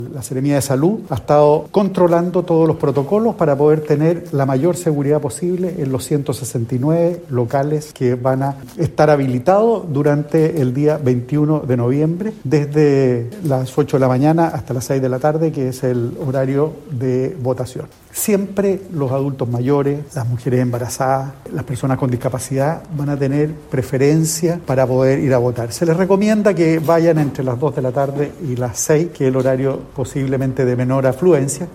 La Seremía de Salud ha estado controlando todos los protocolos para poder tener la mayor seguridad posible en los 169 locales que van a estar habilitados durante el día 21 de noviembre, desde las 8 de la mañana hasta las 6 de la tarde, que es el horario de votación. Siempre los adultos mayores, las mujeres embarazadas, las personas con discapacidad van a tener preferencia para poder ir a votar. Se les recomienda que vayan entre las 2 de la tarde y las 6, que es el horario posiblemente de menor afluencia.